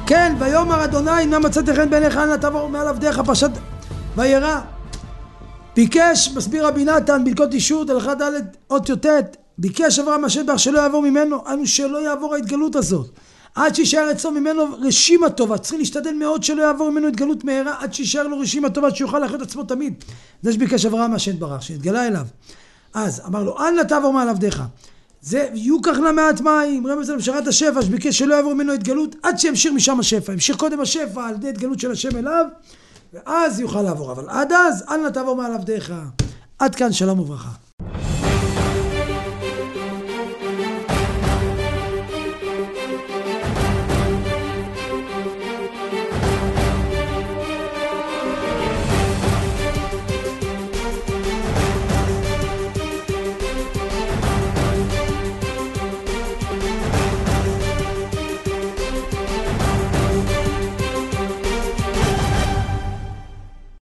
כן, ויאמר אדוני מה מצאתי חן בעיניך אל נא תעבור מעל עבדיך פרשת וירא. ביקש, מסביר רבי נתן בהלכות אישות הלכה ד' אות י"ט, ביקש אברהם השם שלא יעבור ממנו, אנו שלא יעבור ההתגלות הזאת עד שישאר אצלו ממנו רשימה טובה. צריך להשתדל מאוד שלא יעבור ממנו התגלות מהרה עד שישאר לו רשימה טובה שיוכל להחיות עצמו תמיד. זה שביקש אברהם השם ברח שהתגלה אליו. אז אמר לו אל נא תעבור מעל עבדיך, זה יוקח לה מעט מים, רמז על משרת השפע שביקש שלא יעבור ממנו התגלות עד שימשיך משם השפע. ימשיך קודם השפע על ידי התגלות של השם אליו ואז יוכל לעבור, אבל עד אז אל נא תעבור מעל עבדיך. עד כאן, שלום וברכה.